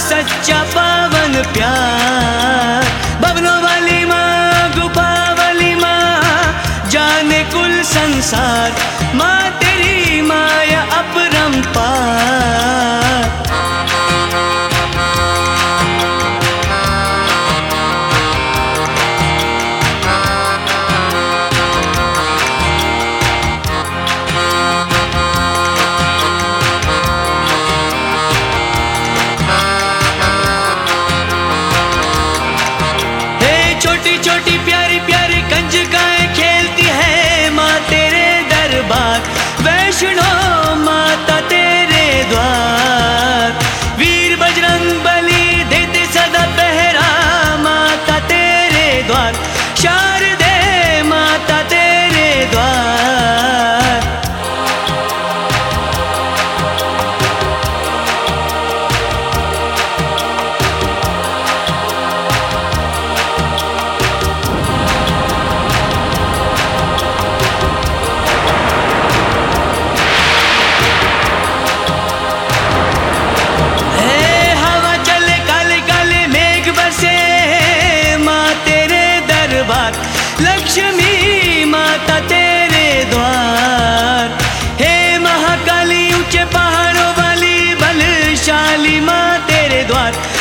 सच्चा पावन प्यार। भवनों वाली माँ, गुफा वाली माँ, जाने कुल संसार, माँ तेरी माया अपरंपार। छोटी छोटी प्यारी प्यारी कंजकाएं खेलती है माँ तेरे दरबार। वैष्णो माता तेरे द्वार, वीर बजरंग बली देते सदा पहरा, माता तेरे द्वार, शारदे माता तेरे द्वार। लक्ष्मी माता तेरे द्वार, हे महाकाली ऊंचे पहाड़ों वाली बलशाली माँ तेरे द्वार।